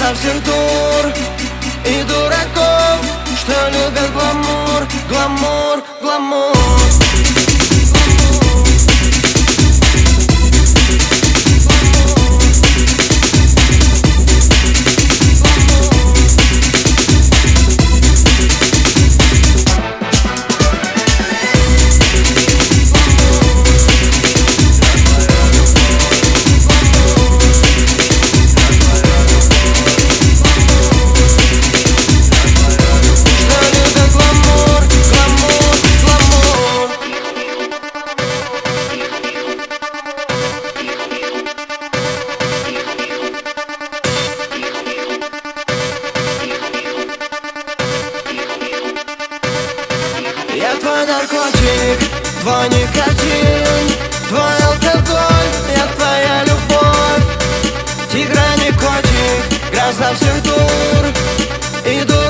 гроза всех дур и дураков, что любят гламур, гламур, гламур. Я твой наркотик, твой никотин, твой алкоголь, я твоя любовь. Тигра не котик, гроза всех дур и дур.